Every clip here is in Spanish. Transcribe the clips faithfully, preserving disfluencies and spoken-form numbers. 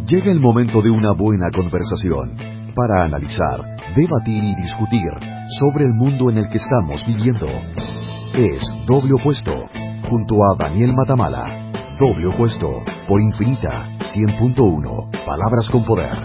Llega el momento de una buena conversación para analizar, debatir y discutir sobre el mundo en el que estamos viviendo. Es Doble Opuesto, junto a Daniel Matamala. Doble Opuesto, por Infinita, cien punto uno, palabras con poder.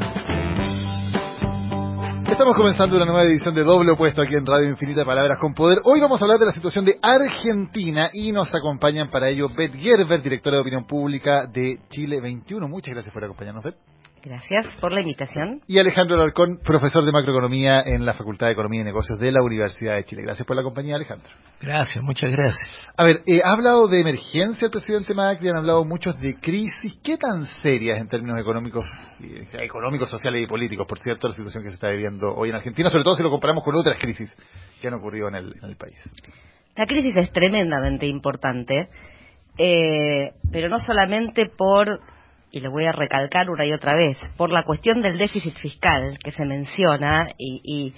Estamos comenzando una nueva edición de Doble Opuesto aquí en Radio Infinita, Palabras con Poder. Hoy vamos a hablar de la situación de Argentina y nos acompañan para ello Beth Gerber, directora de Opinión Pública de Chile veintiuno. Muchas gracias por acompañarnos, Beth. Gracias por la invitación. Y Alejandro Alarcón, profesor de Macroeconomía en la Facultad de Economía y Negocios de la Universidad de Chile. Gracias por la compañía, Alejandro. Gracias, muchas gracias. A ver, eh, ha hablado de emergencia el presidente Macri, han hablado muchos de crisis. ¿Qué tan serias en términos económicos, eh, económicos, sociales y políticos, por cierto, la situación que se está viviendo hoy en Argentina, sobre todo si lo comparamos con otras crisis que han ocurrido en el, en el país? La crisis es tremendamente importante, eh, pero no solamente por, y lo voy a recalcar una y otra vez, por la cuestión del déficit fiscal que se menciona y, y,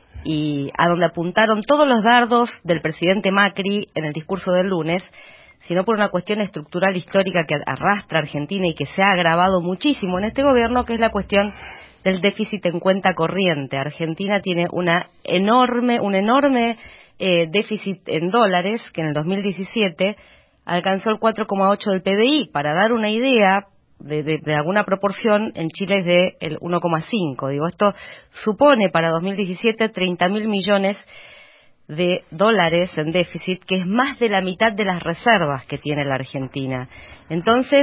y a donde apuntaron todos los dardos del presidente Macri en el discurso del lunes, sino por una cuestión estructural histórica que arrastra a Argentina y que se ha agravado muchísimo en este gobierno, que es la cuestión del déficit en cuenta corriente. Argentina tiene una enorme, un enorme eh, déficit en dólares que en el dos mil diecisiete alcanzó el cuatro coma ocho del P B I. Para dar una idea de, de, de alguna proporción, en Chile es de el uno coma cinco. Digo, esto supone para dos mil diecisiete treinta mil millones de dólares en déficit, que es más de la mitad de las reservas que tiene la Argentina. Entonces,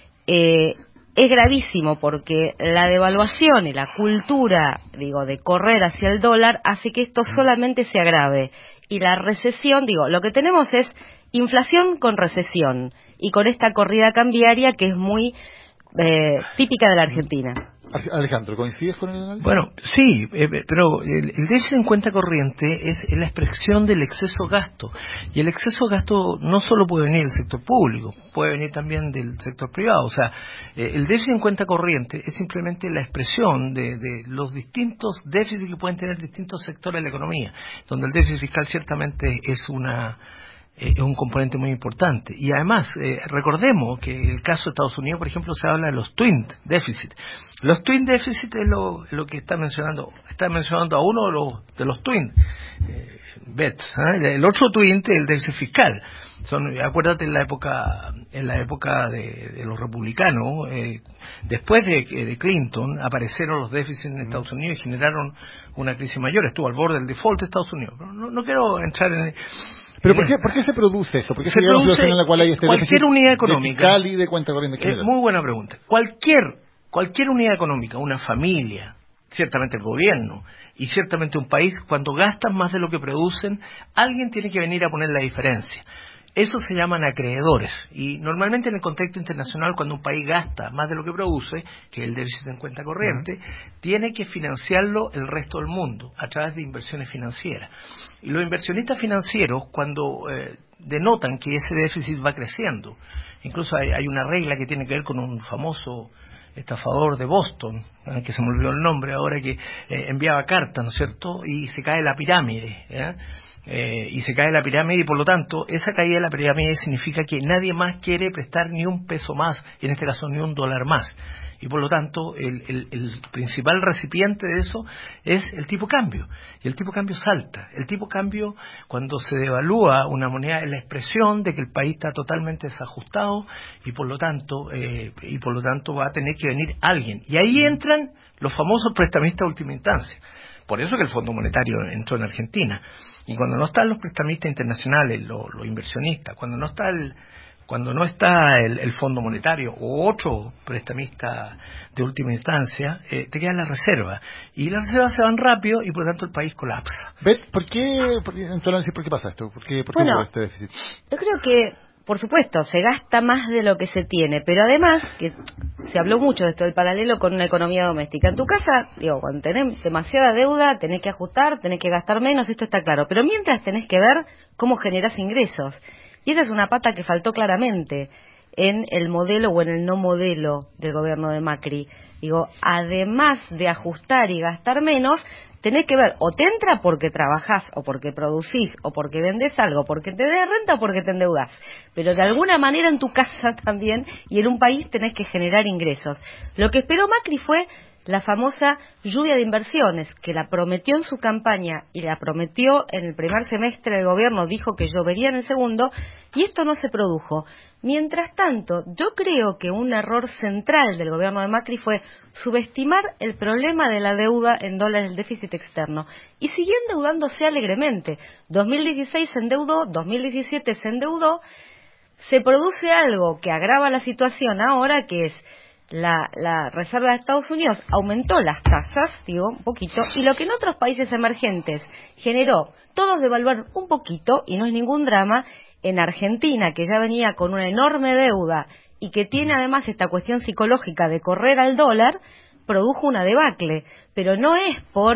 eh, es gravísimo porque la devaluación y la cultura, digo, de correr hacia el dólar hace que esto solamente se agrave. Y la recesión, digo, lo que tenemos es inflación con recesión y con esta corrida cambiaria que es muy eh, típica de la Argentina. Alejandro, ¿coincides con el análisis? Bueno, sí, eh, pero el, el déficit en cuenta corriente es, es la expresión del exceso gasto. Y el exceso gasto no solo puede venir del sector público, puede venir también del sector privado. O sea, eh, el déficit en cuenta corriente es simplemente la expresión de, de los distintos déficits que pueden tener distintos sectores de la economía, donde el déficit fiscal ciertamente es una... es un componente muy importante. Y además, eh, recordemos que en el caso de Estados Unidos, por ejemplo, se habla de los twin deficit. Los twin deficit es lo, lo que está mencionando, está mencionando a uno de los, de los twin, eh, bet, ¿eh? El otro twin es el déficit fiscal. Son, acuérdate en la época, en la época de, de los republicanos, eh, después de, de Clinton, aparecieron los déficits en Estados Unidos y generaron una crisis mayor. Estuvo al borde del default de Estados Unidos. No, no quiero entrar en... ¿Pero por qué, por qué se produce esto? ¿Por qué se, se produce en la cual hay este cualquier unidad económica? De fiscal y de cuenta corriente es muy buena pregunta. Cualquier, cualquier unidad económica, una familia, ciertamente el gobierno y ciertamente un país, cuando gastan más de lo que producen, alguien tiene que venir a poner la diferencia. Eso se llaman acreedores, y normalmente en el contexto internacional, cuando un país gasta más de lo que produce, que es el déficit en cuenta corriente, uh-huh, tiene que financiarlo el resto del mundo a través de inversiones financieras. Y los inversionistas financieros, cuando eh, denotan que ese déficit va creciendo, incluso hay, hay una regla que tiene que ver con un famoso estafador de Boston, ¿eh? que se me olvidó el nombre ahora, que eh, enviaba cartas, ¿no es cierto?, y se cae la pirámide, ¿eh? Eh, y se cae la pirámide, y por lo tanto esa caída de la pirámide significa que nadie más quiere prestar ni un peso más, y en este caso ni un dólar más, y por lo tanto el, el, el principal recipiente de eso es el tipo cambio, y el tipo cambio salta. El tipo cambio, cuando se devalúa una moneda, es la expresión de que el país está totalmente desajustado, y por lo tanto eh, y por lo tanto va a tener que venir alguien, y ahí entran los famosos prestamistas de última instancia. Por eso que el Fondo Monetario entró en Argentina. Y cuando no están los prestamistas internacionales, los, los inversionistas, cuando no está el, cuando no está el, el Fondo Monetario o otro prestamista de última instancia, eh, te queda la reserva. Y las reservas se van rápido y por lo tanto el país colapsa. Beth, ¿por qué, por, entonces, ¿por qué pasa esto? ¿Por qué, por qué bueno, hubo este déficit? Yo creo que, por supuesto, se gasta más de lo que se tiene, pero además, que se habló mucho de esto, del paralelo con una economía doméstica. En tu casa, digo, cuando tenés demasiada deuda, tenés que ajustar, tenés que gastar menos, esto está claro. Pero mientras tenés que ver cómo generás ingresos. Y esa es una pata que faltó claramente en el modelo o en el no modelo del gobierno de Macri. Digo, además de ajustar y gastar menos, tenés que ver, o te entra porque trabajás, o porque producís, o porque vendés algo, porque te des renta o porque te endeudás. Pero de alguna manera en tu casa también, y en un país tenés que generar ingresos. Lo que esperó Macri fue la famosa lluvia de inversiones, que la prometió en su campaña y la prometió en el primer semestre del gobierno, dijo que llovería en el segundo, y esto no se produjo. Mientras tanto, yo creo que un error central del gobierno de Macri fue subestimar el problema de la deuda en dólares del déficit externo, y siguió endeudándose alegremente. dos mil dieciséis se endeudó, dos mil diecisiete se endeudó, se produce algo que agrava la situación ahora, que es La, la Reserva de Estados Unidos aumentó las tasas, digo, un poquito, y lo que en otros países emergentes generó todos devaluar un poquito, y no es ningún drama, en Argentina, que ya venía con una enorme deuda y que tiene además esta cuestión psicológica de correr al dólar, produjo una debacle, pero no es por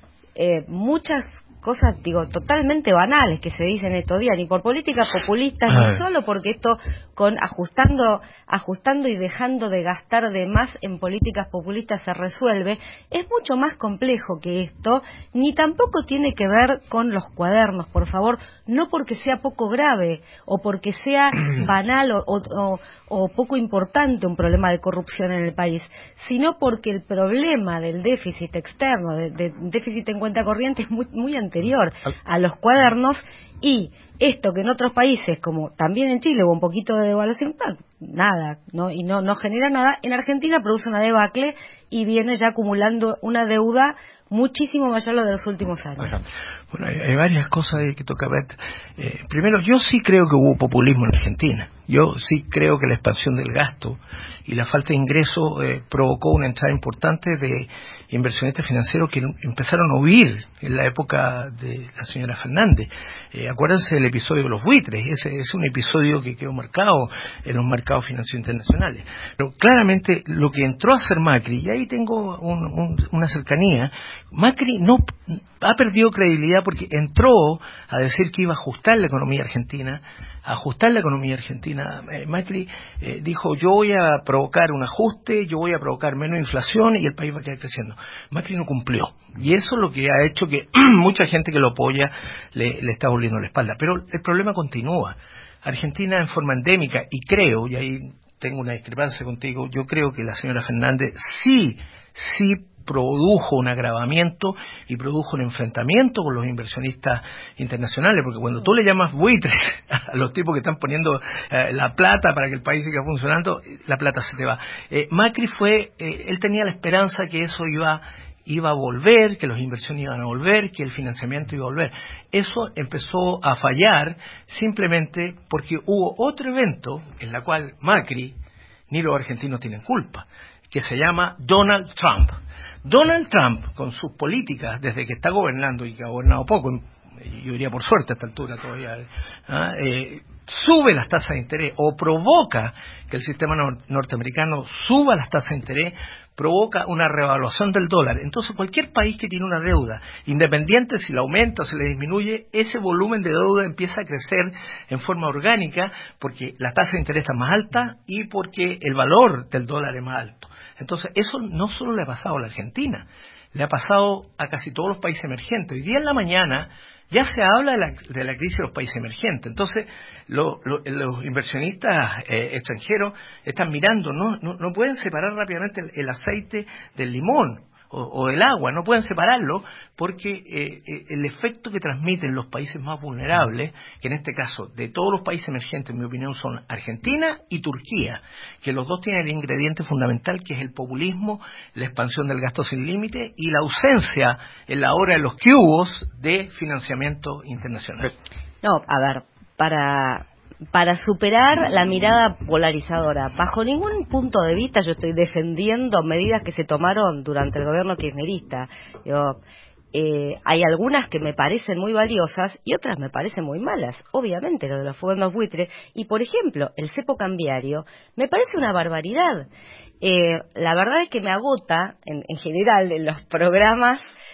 eh, muchas cosas, digo, totalmente banales que se dicen estos días, ni por políticas populistas, ni solo porque esto con ajustando, ajustando y dejando de gastar de más en políticas populistas se resuelve. Es mucho más complejo que esto, ni tampoco tiene que ver con los cuadernos, por favor, no porque sea poco grave o porque sea banal o, o, o poco importante un problema de corrupción en el país, sino porque el problema del déficit externo, de, de déficit en cuenta corriente, es muy, muy anterior a los cuadernos, y esto que en otros países, como también en Chile hubo un poquito de devaluación, nada, ¿no? Y no, no genera nada, en Argentina produce una debacle y viene ya acumulando una deuda muchísimo mayor a la de los últimos años. Bueno, hay, hay varias cosas que toca ver. Eh, primero, yo sí creo que hubo populismo en Argentina. Yo sí creo que la expansión del gasto y la falta de ingreso eh, provocó una entrada importante de inversionistas financieros que empezaron a huir en la época de la señora Fernández. Eh, acuérdense del episodio de los buitres, ese es un episodio que quedó marcado en los mercados financieros internacionales. Pero claramente lo que entró a hacer Macri, y ahí tengo un, un, una cercanía, Macri no ha perdido credibilidad porque entró a decir que iba a ajustar la economía argentina, a ajustar la economía argentina. Eh, Macri eh, dijo, yo voy a provocar un ajuste, yo voy a provocar menos inflación y el país va a quedar creciendo. Macri no cumplió, y eso es lo que ha hecho que mucha gente que lo apoya le, le está volviendo la espalda. Pero el problema continúa. Argentina en forma endémica, y creo, y ahí tengo una discrepancia contigo, yo creo que la señora Fernández sí, sí produjo un agravamiento y produjo un enfrentamiento con los inversionistas internacionales, porque cuando tú le llamas buitres a los tipos que están poniendo eh, la plata para que el país siga funcionando, la plata se te va. Eh, Macri fue, eh, él tenía la esperanza que eso iba iba a volver, que los inversiones iban a volver, que el financiamiento iba a volver. Eso empezó a fallar simplemente porque hubo otro evento en la cual Macri ni los argentinos tienen culpa, que se llama Donald Trump. Donald Trump, con sus políticas, desde que está gobernando, y que ha gobernado poco, yo diría por suerte a esta altura todavía, ¿ah? eh, sube las tasas de interés, o provoca que el sistema nor- norteamericano suba las tasas de interés, provoca una revaluación del dólar. Entonces cualquier país que tiene una deuda, independiente si la aumenta o si la disminuye, ese volumen de deuda empieza a crecer en forma orgánica, porque la tasa de interés está más alta y porque el valor del dólar es más alto. Entonces, eso no solo le ha pasado a la Argentina, le ha pasado a casi todos los países emergentes. Hoy día en la mañana ya se habla de la, de la crisis de los países emergentes. Entonces, lo, lo, los inversionistas eh, extranjeros están mirando, no, no, no pueden separar rápidamente el, el aceite del limón o, o del agua, no pueden separarlo porque eh, eh, el efecto que transmiten los países más vulnerables, que en este caso de todos los países emergentes, en mi opinión, son Argentina y Turquía, que los dos tienen el ingrediente fundamental, que es el populismo, la expansión del gasto sin límite y la ausencia en la hora de los cubos de financiamiento internacional. No, a ver, para para superar la mirada polarizadora, bajo ningún punto de vista yo estoy defendiendo medidas que se tomaron durante el gobierno kirchnerista. Digo, eh, hay algunas que me parecen muy valiosas y otras me parecen muy malas, obviamente lo de los fondos buitres, y por ejemplo el cepo cambiario me parece una barbaridad. Eh, la verdad es que me agota en, en general en los programas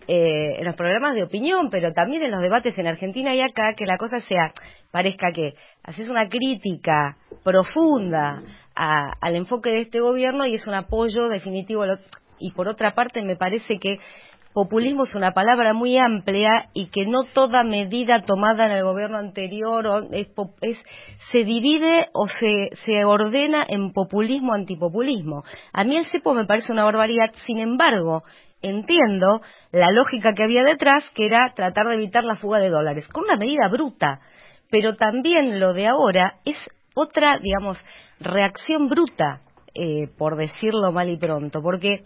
eh, en los programas de opinión, pero también en los debates en Argentina y acá, que la cosa sea, parezca que haces una crítica profunda a, al enfoque de este gobierno y es un apoyo definitivo. Y por otra parte, me parece que populismo es una palabra muy amplia y que no toda medida tomada en el gobierno anterior o es, es, se divide o se, se ordena en populismo antipopulismo. A mí el cepo me parece una barbaridad, sin embargo, entiendo la lógica que había detrás, que era tratar de evitar la fuga de dólares, con una medida bruta, pero también lo de ahora es otra, digamos, reacción bruta, eh, por decirlo mal y pronto, porque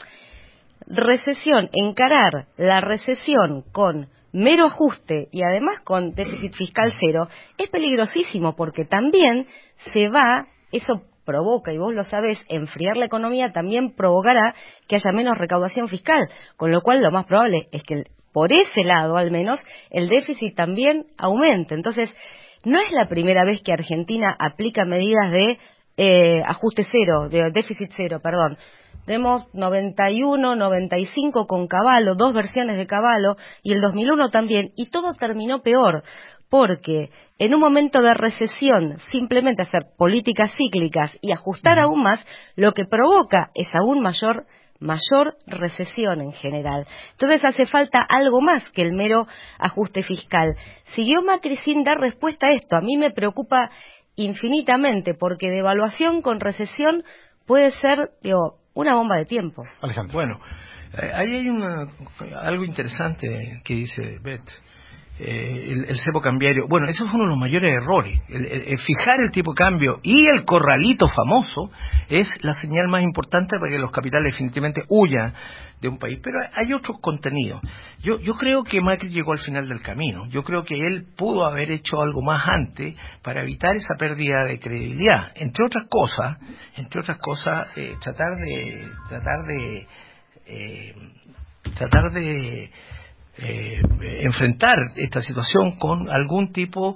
recesión, encarar la recesión con mero ajuste y además con déficit fiscal cero es peligrosísimo porque también se va, eso provoca, y vos lo sabés, enfriar la economía también provocará que haya menos recaudación fiscal, con lo cual lo más probable es que por ese lado al menos el déficit también aumente. Entonces, no es la primera vez que Argentina aplica medidas de eh, ajuste cero, de déficit cero, perdón. Tenemos noventa y uno, noventa y cinco con Cavallo, dos versiones de Cavallo, y el dos mil uno también, y todo terminó peor, porque en un momento de recesión, simplemente hacer políticas cíclicas y ajustar aún más, lo que provoca es aún mayor, mayor recesión en general. Entonces hace falta algo más que el mero ajuste fiscal. Siguió Macri sin dar respuesta a esto. A mí me preocupa infinitamente, porque devaluación con recesión puede ser, digo, una bomba de tiempo. Alejandro. Bueno, eh, ahí hay una, algo interesante que dice Beth. Eh, el, el cepo cambiario, bueno, eso fue uno de los mayores errores. El, el, el fijar el tipo de cambio y el corralito famoso es la señal más importante para que los capitales definitivamente huyan de un país. Pero hay otros contenidos. Yo, yo creo que Macri llegó al final del camino. Yo creo que él pudo haber hecho algo más antes para evitar esa pérdida de credibilidad. Entre otras cosas, entre otras cosas, eh, tratar de, tratar de, eh, tratar de Eh, enfrentar esta situación con algún tipo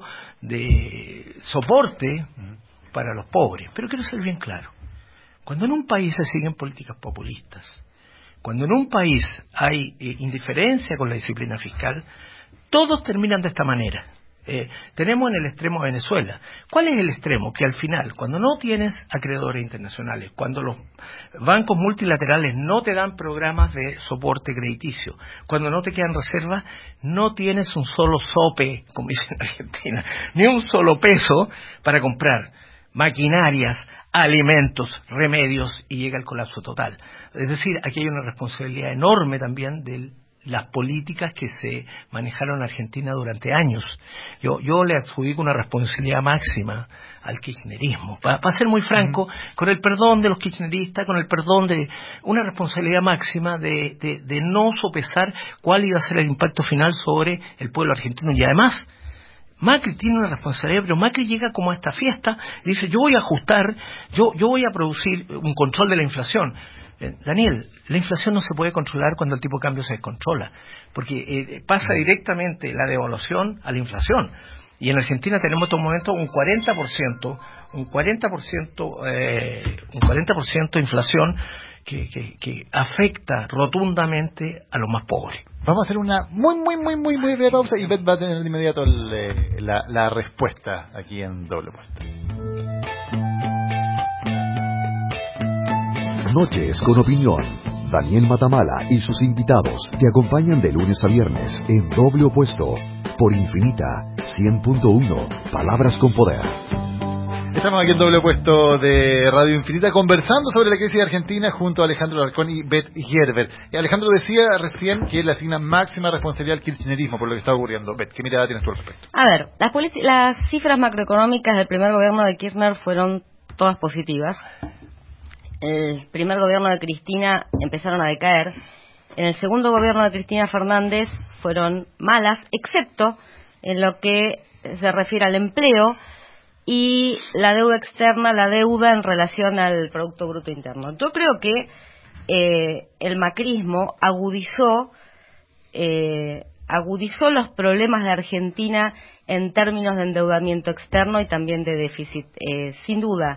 de soporte para los pobres. Pero quiero ser bien claro, cuando en un país se siguen políticas populistas, cuando en un país hay eh, indiferencia con la disciplina fiscal, todos terminan de esta manera. Eh, tenemos en el extremo Venezuela. ¿Cuál es el extremo? Que al final, cuando no tienes acreedores internacionales, cuando los bancos multilaterales no te dan programas de soporte crediticio, cuando no te quedan reservas, no tienes un solo sope, como dicen en Argentina, ni un solo peso para comprar maquinarias, alimentos, remedios, y llega el colapso total. Es decir, aquí hay una responsabilidad enorme también del las políticas que se manejaron en Argentina durante años. Yo yo le adjudico una responsabilidad máxima al kirchnerismo. Para pa ser muy franco, uh-huh. con el perdón de los kirchneristas, con el perdón de una responsabilidad máxima de, de, de no sopesar cuál iba a ser el impacto final sobre el pueblo argentino. Y además, Macri tiene una responsabilidad, pero Macri llega como a esta fiesta y dice, yo voy a ajustar, yo, yo voy a producir un control de la inflación. Daniel, la inflación no se puede controlar cuando el tipo de cambio se descontrola, porque eh, pasa directamente la devaluación a la inflación. Y en Argentina tenemos en estos momentos un cuarenta por ciento, un cuarenta por ciento, eh, un cuarenta por ciento de inflación que, que, que afecta rotundamente a los más pobres. Vamos a hacer una muy, muy, muy, muy, muy breve pausa y Beth va a tener de inmediato el, eh, la, la respuesta aquí en Doble Puesto. Noches con opinión. Daniel Matamala y sus invitados te acompañan de lunes a viernes en Doble Opuesto por Infinita cien punto uno, Palabras con Poder. Estamos aquí en Doble Opuesto de Radio Infinita conversando sobre la crisis de Argentina junto a Alejandro Alarcón y Beth Gerber. Y Alejandro decía recién que le asigna máxima responsabilidad al kirchnerismo por lo que está ocurriendo. Beth, ¿qué mirada tienes tú al respecto? A ver, las, las cifras macroeconómicas del primer gobierno de Kirchner fueron todas positivas. El primer gobierno de Cristina empezaron a decaer. En el segundo gobierno de Cristina Fernández fueron malas, excepto en lo que se refiere al empleo y la deuda externa, la deuda en relación al Producto Bruto Interno. Yo creo que eh, el macrismo agudizó, eh, agudizó los problemas de Argentina en términos de endeudamiento externo y también de déficit, eh, sin duda.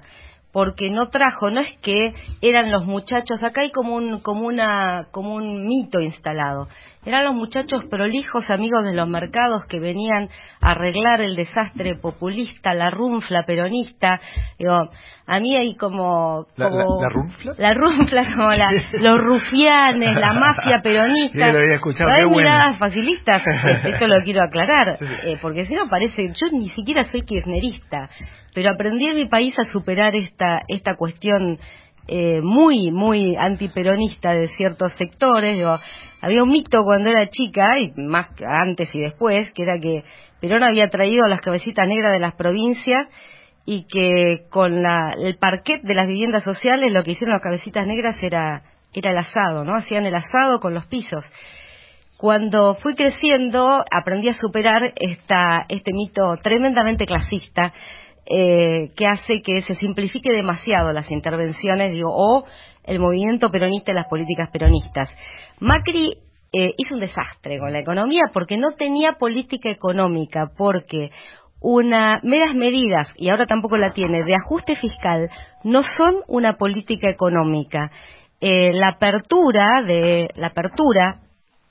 porque no trajo, no es que eran los muchachos, acá hay como un como una como un mito instalado, eran los muchachos prolijos, amigos de los mercados, que venían a arreglar el desastre populista, la runfla peronista. Digo, a mí hay como, como ¿La, la, la runfla? La runfla, como la, los rufianes, la mafia peronista. Sí, lo había escuchado, no hay qué bueno. miradas facilistas, esto lo quiero aclarar, eh, porque si no parece, yo ni siquiera soy kirchnerista, pero aprendí en mi país a superar esta esta cuestión eh, muy, muy antiperonista de ciertos sectores. Digo, había un mito cuando era chica, y más que antes y después, que era que Perón había traído las cabecitas negras de las provincias y que con la, el parquet de las viviendas sociales lo que hicieron las cabecitas negras era, era el asado, ¿no? Hacían el asado con los pisos. Cuando fui creciendo, aprendí a superar esta, este mito tremendamente clasista, eh, que hace que se simplifique demasiado las intervenciones, digo, o el movimiento peronista y las políticas peronistas. Macri eh, hizo un desastre con la economía porque no tenía política económica, porque una meras medidas, y ahora tampoco la tiene, de ajuste fiscal, no son una política económica. Eh, la apertura de la apertura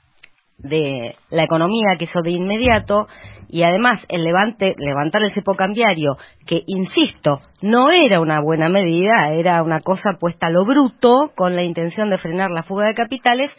de la economía que hizo de inmediato, y además el levante, levantar el cepo cambiario, que insisto, no era una buena medida, era una cosa puesta a lo bruto con la intención de frenar la fuga de capitales,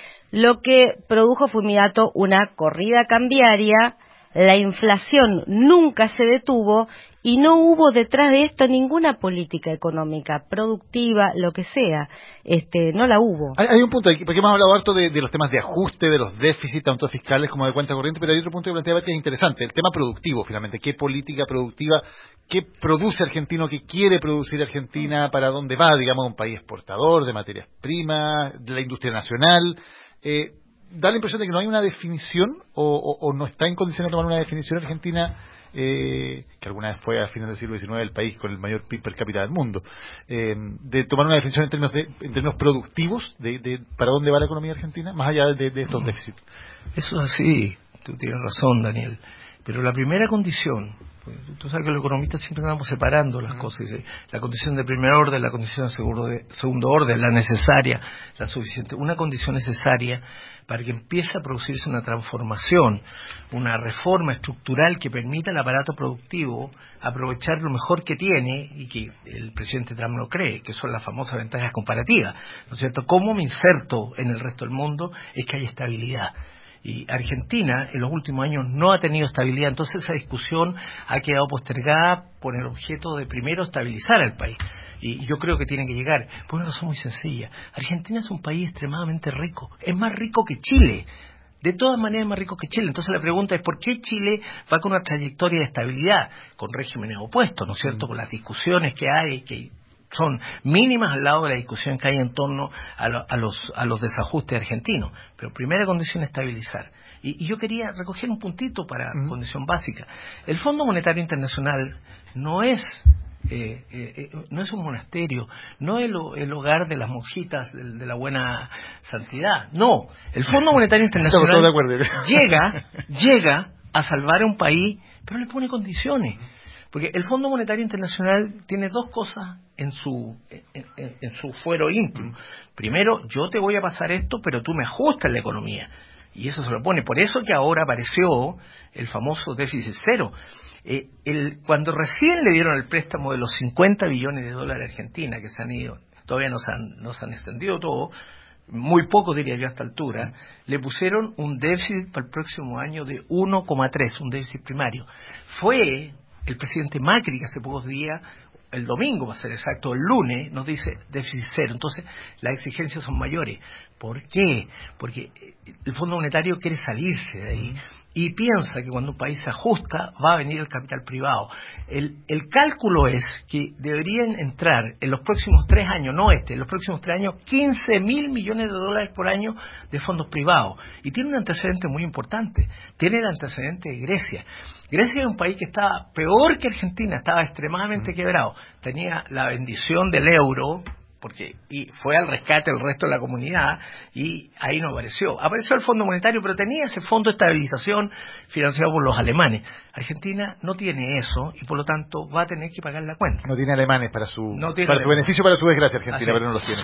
lo que produjo fue inmediato una corrida cambiaria. La inflación nunca se detuvo y no hubo detrás de esto ninguna política económica, productiva, lo que sea. Este, no la hubo. Hay, hay un punto, aquí, porque hemos hablado harto de, de los temas de ajuste, de los déficits, tanto fiscales como de cuenta corriente, pero hay otro punto que plantea que es interesante, el tema productivo, finalmente. ¿Qué política productiva, qué produce Argentino, qué quiere producir Argentina, para dónde va, digamos, un país exportador de materias primas, de la industria nacional? Eh, da la impresión de que no hay una definición o, o, o no está en condiciones de tomar una definición Argentina, eh, que alguna vez fue a fines del siglo diecinueve el país con el mayor P I B per cápita del mundo, eh, de tomar una definición en términos de, en términos productivos de, de para dónde va la economía argentina, más allá de, de estos déficits. Eso es así, tú tienes razón, Daniel, pero la primera condición, tú sabes que los economistas siempre andamos separando las uh-huh. cosas, la condición de primer orden, la condición de segundo, de segundo orden, la necesaria, la suficiente, una condición necesaria para que empiece a producirse una transformación, una reforma estructural que permita al aparato productivo aprovechar lo mejor que tiene, y que el presidente Trump lo cree, que son las famosas ventajas comparativas, ¿no es cierto? ¿Cómo me inserto en el resto del mundo? Es que hay estabilidad. Y Argentina en los últimos años no ha tenido estabilidad, entonces esa discusión ha quedado postergada por el objeto de primero estabilizar al país. Y yo creo que tiene que llegar por una razón muy sencilla. Argentina es un país extremadamente rico, es más rico que Chile, de todas maneras es más rico que Chile. Entonces la pregunta es ¿por qué Chile va con una trayectoria de estabilidad, con regímenes opuestos, ¿no es cierto?, con las discusiones que hay, que son mínimas al lado de la discusión que hay en torno a, lo, a, los, a los desajustes argentinos. Pero primera condición es estabilizar. Y, y yo quería recoger un puntito para uh-huh. condición básica. El Fondo Monetario Internacional no es eh, eh, eh, no es un monasterio, no es el, el hogar de las monjitas de, de la buena santidad. No, el Fondo Monetario Internacional llega, llega a salvar a un país, pero le pone condiciones. Porque el Fondo Monetario Internacional tiene dos cosas en su en, en, en su fuero íntimo. Primero, yo te voy a pasar esto, pero tú me ajustas la economía. Y eso se lo pone. Por eso que ahora apareció el famoso déficit cero. Eh, el, cuando recién le dieron el préstamo de los cincuenta billones de dólares a Argentina, que se han ido, todavía no se han, no se han extendido todo, muy poco diría yo a esta altura, le pusieron un déficit para el próximo año de uno coma tres, un déficit primario. Fue el presidente Macri, que hace pocos días, el domingo va a ser exacto, el lunes, nos dice déficit cero. Entonces, las exigencias son mayores. ¿Por qué? Porque el Fondo Monetario quiere salirse de ahí y piensa que cuando un país se ajusta va a venir el capital privado. El, el cálculo es que deberían entrar en los próximos tres años, no este, en los próximos tres años, quince mil millones de dólares por año de fondos privados. Y tiene un antecedente muy importante. Tiene el antecedente de Grecia. Grecia es un país que estaba peor que Argentina, estaba extremadamente quebrado. Tenía la bendición del euro, porque y fue al rescate del resto de la comunidad y ahí no apareció. Apareció el Fondo Monetario, pero tenía ese fondo de estabilización financiado por los alemanes. Argentina no tiene eso y por lo tanto va a tener que pagar la cuenta. No tiene alemanes para su, no tiene para alemanes. su beneficio, para su desgracia Argentina, Así. pero no los tiene.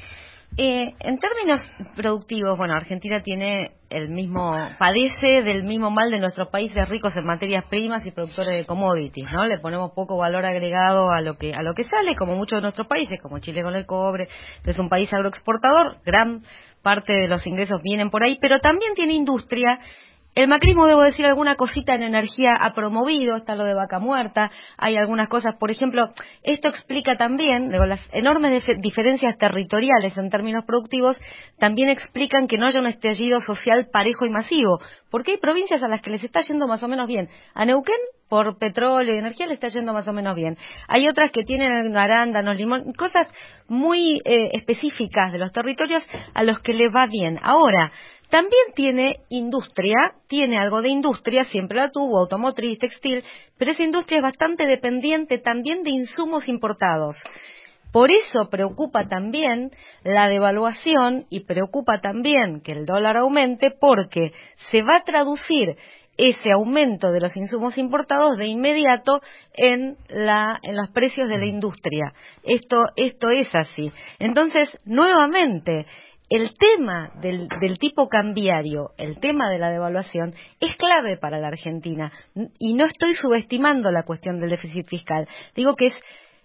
Eh, en términos productivos, bueno, Argentina tiene el mismo, padece del mismo mal de nuestros países ricos en materias primas y productores de commodities, ¿no? Le ponemos poco valor agregado a lo que a lo que sale, como muchos de nuestros países, como Chile con el cobre. Es un país agroexportador, gran parte de los ingresos vienen por ahí, pero también tiene industria. El macrismo, debo decir, alguna cosita en energía ha promovido, está lo de Vaca Muerta, hay algunas cosas, por ejemplo, esto explica también, digo, las enormes dif- diferencias territoriales en términos productivos, también explican que no haya un estallido social parejo y masivo, porque hay provincias a las que les está yendo más o menos bien. A Neuquén, por petróleo y energía, le está yendo más o menos bien. Hay otras que tienen arándanos, limón, cosas muy eh, específicas de los territorios a los que les va bien. Ahora, también tiene industria, tiene algo de industria, siempre la tuvo, automotriz, textil, pero esa industria es bastante dependiente también de insumos importados. Por eso preocupa también la devaluación y preocupa también que el dólar aumente, porque se va a traducir ese aumento de los insumos importados de inmediato en la en los precios de la industria. Esto esto es así. Entonces, nuevamente, el tema del, del tipo cambiario, el tema de la devaluación, es clave para la Argentina. Y no estoy subestimando la cuestión del déficit fiscal. Digo que es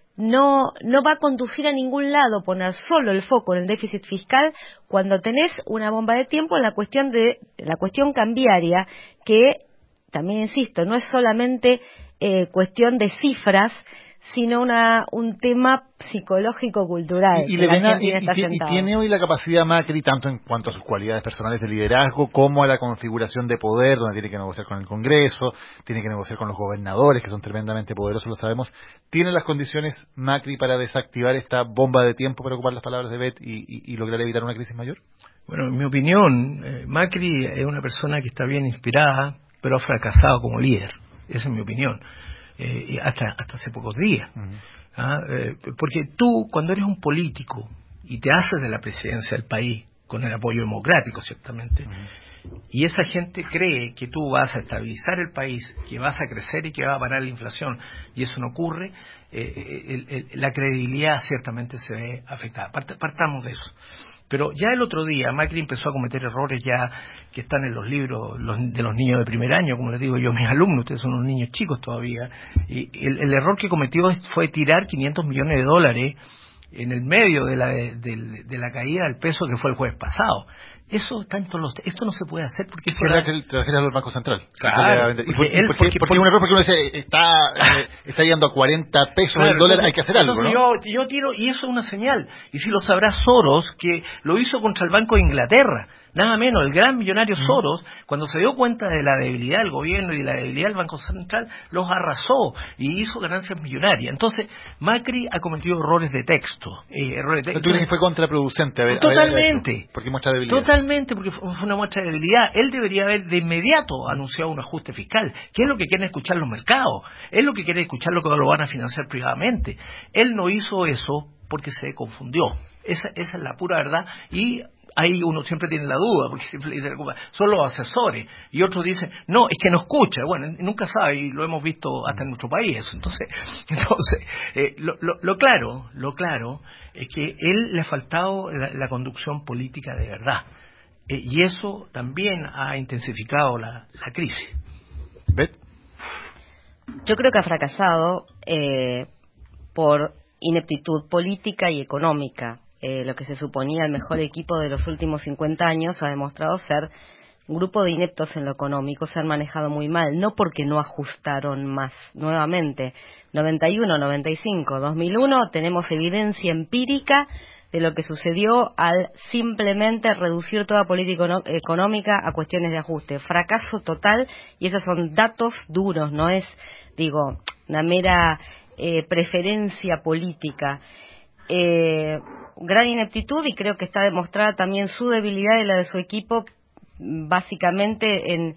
no no va a conducir a ningún lado poner solo el foco en el déficit fiscal cuando tenés una bomba de tiempo en la cuestión de la cuestión cambiaria, que también insisto, no es solamente eh, cuestión de cifras, sino una un tema psicológico-cultural. Y, y, que la Levena, y, Argentina está y, y sentado. tiene hoy la capacidad Macri, tanto en cuanto a sus cualidades personales de liderazgo, como a la configuración de poder, donde tiene que negociar con el Congreso, tiene que negociar con los gobernadores, que son tremendamente poderosos, lo sabemos. ¿Tiene las condiciones Macri para desactivar esta bomba de tiempo, para ocupar las palabras de Beth, y, y, y lograr evitar una crisis mayor? Bueno, en mi opinión, eh, Macri es una persona que está bien inspirada, pero ha fracasado como líder. Esa es mi opinión. Eh, y hasta hasta hace pocos días. Uh-huh. ¿Ah? Eh, porque tú, cuando eres un político y te haces de la presidencia del país, con el apoyo democrático ciertamente, uh-huh. y esa gente cree que tú vas a estabilizar el país, que vas a crecer y que va a parar la inflación, y eso no ocurre, eh, el, el, la credibilidad ciertamente se ve afectada. Part, partamos de eso. Pero ya el otro día Macri empezó a cometer errores ya que están en los libros los, de los niños de primer año, como les digo yo a mis alumnos, ustedes son unos niños chicos todavía, y el, el error que cometió fue tirar quinientos millones de dólares en el medio de la de, de, de la caída del peso que fue el jueves pasado. Eso tanto los, esto no se puede hacer porque es verdad que el trajera del Banco Central. Claro, y por, él, porque, porque, porque un error, porque uno dice está eh, está yendo a cuarenta pesos claro, el dólar, entonces, hay que hacer algo, entonces ¿no? Yo, yo tiro, y eso es una señal. Y si lo sabrá Soros, que lo hizo contra el Banco de Inglaterra, nada menos, el gran millonario Soros, mm. cuando se dio cuenta de la debilidad del gobierno y de la debilidad del Banco Central, los arrasó y hizo ganancias millonarias. Entonces, Macri ha cometido errores de texto. Eh, errores de texto. ¿Tú crees que fue contraproducente? A ver, Totalmente. A ver, porque muestra debilidad. Totalmente, porque fue una muestra de debilidad. Él debería haber de inmediato anunciado un ajuste fiscal, que es lo que quieren escuchar los mercados, es lo que quieren escuchar lo que lo van a financiar privadamente. Él no hizo eso porque se confundió. Esa, esa es la pura verdad. Y ahí uno siempre tiene la duda, porque siempre dice, son los asesores, y otros dicen, no, es que no escucha. Bueno, nunca sabe, y lo hemos visto hasta en nuestro país eso. Entonces, entonces eh, lo, lo, lo claro, lo claro es que él le ha faltado la, la conducción política de verdad, eh, y eso también ha intensificado la, la crisis. ¿Ves? Yo creo que ha fracasado eh, por ineptitud política y económica. Eh, lo que se suponía el mejor equipo de los últimos cincuenta años ha demostrado ser un grupo de ineptos en lo económico. Se han manejado muy mal, no porque no ajustaron más. Nuevamente, noventa y uno, noventa y cinco, dos mil uno, tenemos evidencia empírica de lo que sucedió al simplemente reducir toda política económica a cuestiones de ajuste. Fracaso total, y esos son datos duros, no es, digo, una mera eh, preferencia política. Eh, gran ineptitud, y creo que está demostrada también su debilidad y la de su equipo, básicamente en,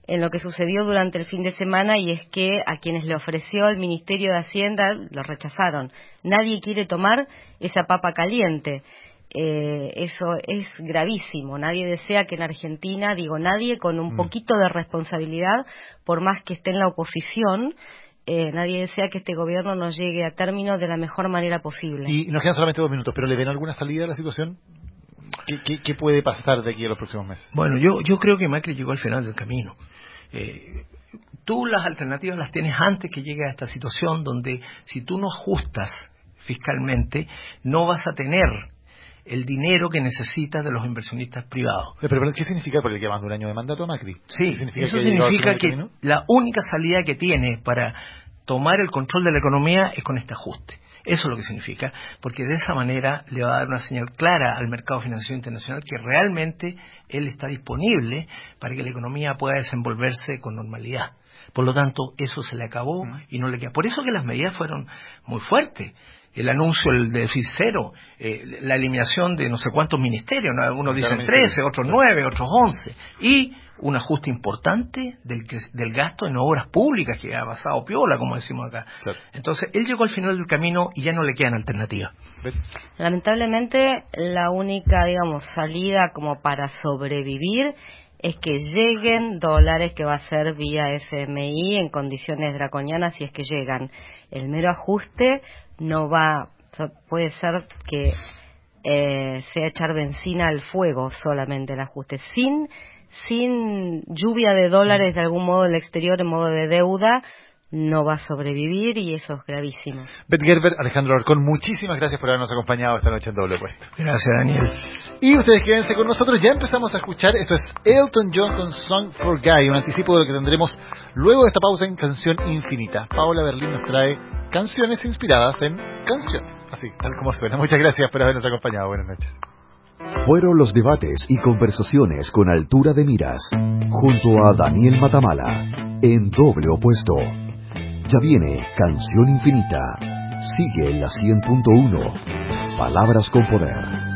en lo que sucedió durante el fin de semana, y es que a quienes le ofreció el Ministerio de Hacienda lo rechazaron. Nadie quiere tomar esa papa caliente. Eh, eso es gravísimo. Nadie desea que en Argentina, digo nadie, con un mm. poquito de responsabilidad, por más que esté en la oposición, eh, nadie desea que este gobierno no llegue a término de la mejor manera posible. Y nos quedan solamente dos minutos, pero ¿le ven alguna salida a la situación? ¿Qué, qué, qué puede pasar de aquí a los próximos meses? Bueno, yo, yo creo que Macri llegó al final del camino. Eh, tú las alternativas las tienes antes que llegue a esta situación donde si tú no ajustas fiscalmente, no vas a tener el dinero que necesitas de los inversionistas privados. Pero, pero ¿qué significa por el que más de un año de mandato Macri? Sí, ¿Significa eso que significa que la única salida que tiene para tomar el control de la economía es con este ajuste. Eso es lo que significa, porque de esa manera le va a dar una señal clara al mercado financiero internacional que realmente él está disponible para que la economía pueda desenvolverse con normalidad. Por lo tanto, eso se le acabó y no le queda. Por eso que las medidas fueron muy fuertes. El anuncio del déficit cero, eh, la eliminación de no sé cuántos ministerios, ¿no? Algunos dicen trece, otros nueve, otros once, y un ajuste importante del, del gasto en obras públicas que ha pasado piola, como decimos acá. Claro. Entonces, él llegó al final del camino y ya no le quedan alternativas. Lamentablemente, la única, digamos, salida como para sobrevivir es que lleguen dólares, que va a ser vía F M I en condiciones draconianas, si es que llegan. El mero ajuste no va, puede ser que eh, sea echar benzina al fuego solamente el ajuste, sin sin lluvia de dólares de algún modo del exterior en modo de deuda, no va a sobrevivir, y eso es gravísimo. Beth Gerber, Alejandro Alarcón, muchísimas gracias por habernos acompañado esta noche en Doble Puesto. Gracias, Daniel. Y ustedes quédense con nosotros, ya empezamos a escuchar, esto es Elton John con Song for Guy, un anticipo de lo que tendremos luego de esta pausa en Canción Infinita. Paola Berlín nos trae canciones inspiradas en canciones, así, tal como suena. Muchas gracias por habernos acompañado, buenas noches. Fueron los debates y conversaciones con altura de miras, junto a Daniel Matamala, en Doble Opuesto. Ya viene Canción Infinita. Sigue en la cien punto uno. Palabras con poder.